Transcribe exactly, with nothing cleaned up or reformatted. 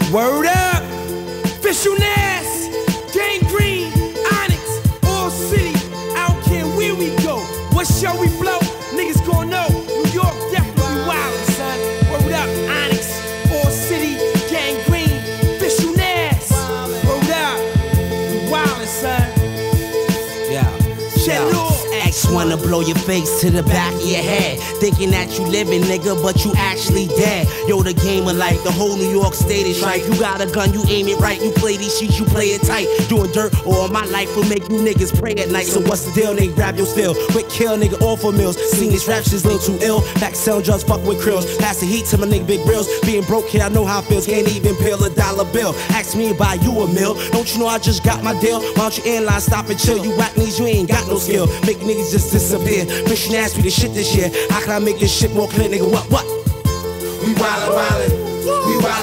Word up. Official Nas, Gang Green, Onyx, All City. I don't care where we go. What show we blow, niggas gon' know. New York definitely wildin', son. Word up, Onyx, All City, Gang Green, Official Nas. Word up, we wildin', son. Yeah. Shut it off. X wanna blow your face to the back of your head, thinking that you living, nigga, but you actually dead. Yo, the game of life, the whole New York state is right. You got a gun, you aim it right. You play these sheets, you play it tight. Doing dirt all my life will make you niggas pray at night. So what's the deal, nigga? Grab your steel. Quick kill, nigga, all for meals. Seen these rap shit's a little too ill. Back selling drugs, fuck with krills. Pass the heat to my nigga Big Grills. Being broke here, I know how it feels. Can't even peel a dollar bill. Ask me to buy you a meal. Don't you know I just got my deal? Why don't you inline stop and chill? You whack niggas, you ain't got no skill. Make niggas just disappear. Mission asked me the shit this year. How can I make this shit more clear, nigga? What, what? We wildin', wildin', we wildin'.